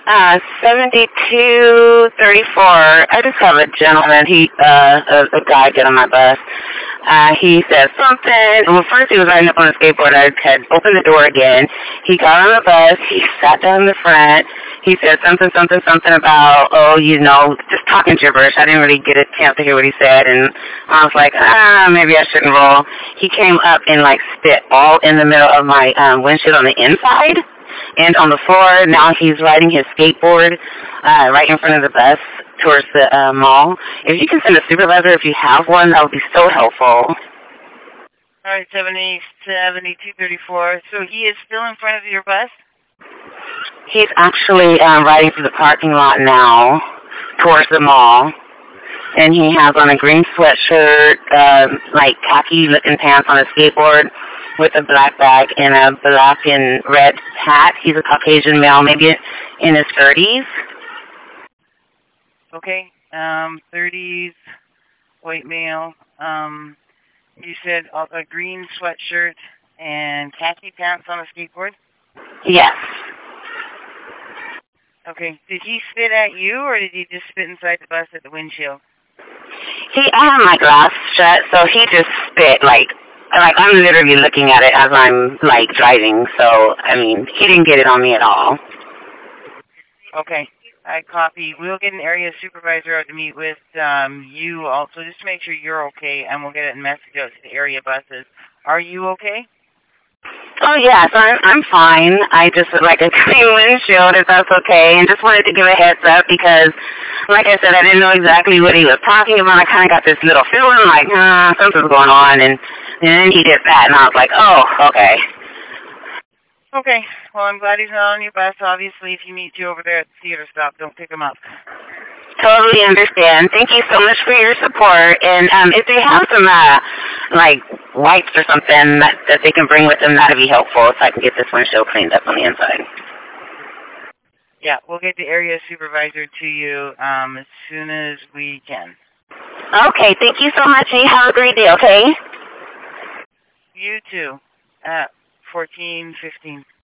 7234. I just have a gentleman. A guy get on my bus. He said something. Well, first he was riding up on a skateboard. I had opened the door again. He got on the bus. He sat down in the front. He said something about, just talking gibberish. I didn't really get a chance to hear what he said, and I was like, maybe I shouldn't roll. He came up and, spit all in the middle of my windshield on the inside and on the floor. Now he's riding his skateboard right in front of the bus towards the mall. If you can send a supervisor, if you have one, that would be so helpful. All right, 7234. So he is still in front of your bus? He's actually riding through the parking lot now towards the mall. And he has on a green sweatshirt, khaki-looking pants on a skateboard with a black bag and a black and red hat. He's a Caucasian male, maybe in his 30s. Okay, 30s, white male. You said a green sweatshirt and khaki pants on a skateboard? Yes. Okay, did he spit at you, or did he just spit inside the bus at the windshield? I have my glass shut, so he just spit, I'm literally looking at it as I'm, driving, so, he didn't get it on me at all. Okay, I copy. We'll get an area supervisor out to meet with you also, just to make sure you're okay, and we'll get a message out to the area buses. Are you okay? Oh, yes, I'm fine. I just would like a clean windshield, if that's okay, and just wanted to give a heads up because, like I said, I didn't know exactly what he was talking about. I kind of got this little feeling something's going on, and then he did that, and I was like, oh, okay. Okay, well, I'm glad he's not on your bus. Obviously, if he meets you over there at the theater stop, don't pick him up. Totally understand. Thank you so much for your support. And if they have some, wipes or something that they can bring with them, that would be helpful if I can get this windshield cleaned up on the inside. Yeah, we'll get the area supervisor to you as soon as we can. Okay, thank you so much, and you have a great day, okay? You too. At 14:15.